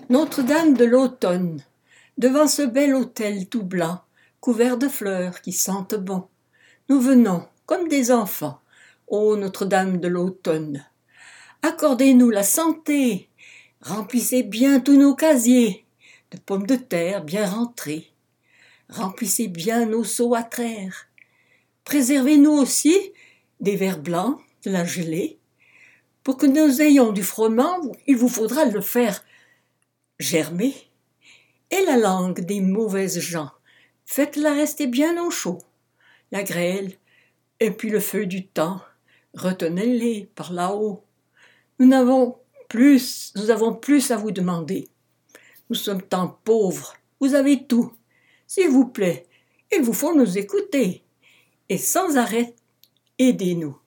Notre-Dame de l'automne, devant ce bel autel tout blanc, couvert de fleurs qui sentent bon, nous venons, comme des enfants, ô Notre-Dame de l'automne. Accordez-nous la santé, remplissez bien tous nos casiers, de pommes de terre bien rentrées. Remplissez bien nos seaux à traire. Préservez-nous aussi des vers blancs, de la gelée. Pour que nous ayons du froment, il vous faudra le faire germer. Et la langue des mauvaises gens, faites-la rester bien au chaud. La grêle, et puis le feu du temps, retenez-les par là-haut. Nous avons plus à vous demander. Nous sommes tant pauvres, vous avez tout. S'il vous plaît, il vous faut nous écouter. Et sans arrêt, aidez-nous.